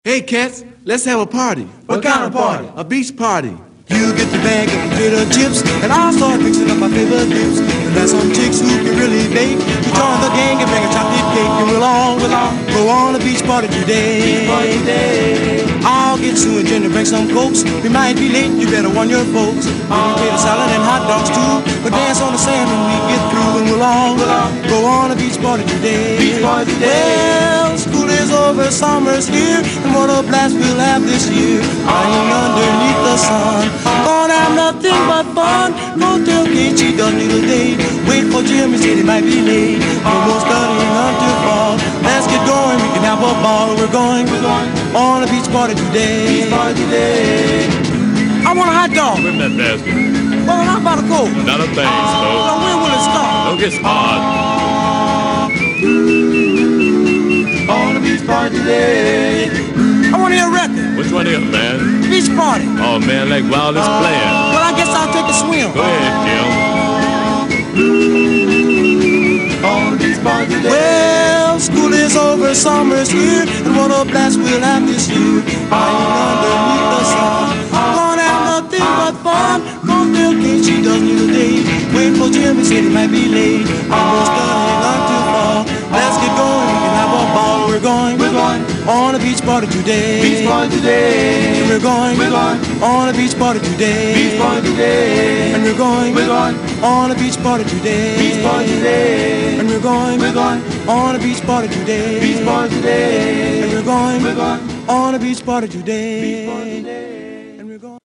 Hey, cats, let's have a party. What kind of party? A beach party. You get the bag of potato chips, and I'll start mixing up my favorite dips. And there's some chicks who can really bake. You join the gang and bring a chocolate cake, and we'll all go on a beach party today. I'll get Sue and Jenny, bring some cokes. We might be late, you better warn your folks. Potato salad and hot dogs too. But dance on the sand when we get through, and we'll all go on a beach party today. Well, school is over, summer's here, and what a blast we'll have this year. Lying underneath the sun, gonna have nothing but fun. No tailgate, she doesn't need a date. Wait for Jimmy, said he might be late. No more studying until fall. Let's get going, we can have a ball. We're going on a beach party today. I want a hot dog. Whip that basket. Well, how about a Coke? Not a thing, Smoke. Well, when will it start? Don't get smart. On a beach party today. I want to hear a record. Which one is, man? Beach party. Oh, man, like Wildest Playing. Well, I guess I'll take a swim. Go ahead, Jim. On a beach party today. Well, school is over, summer's here, and what a blast we'll have this year. Lying underneath the sun, gonna have nothing but fun. Come tailgate, she doesn't need a date. Wait for Jimmy, said he might be late. We're studying until fall. Let's get going, we can have a ball. We're going on a beach party today. And we're going on a beach party today. And we're going on a beach party today. And we're going on a beach party today. And we're going on a beach party today.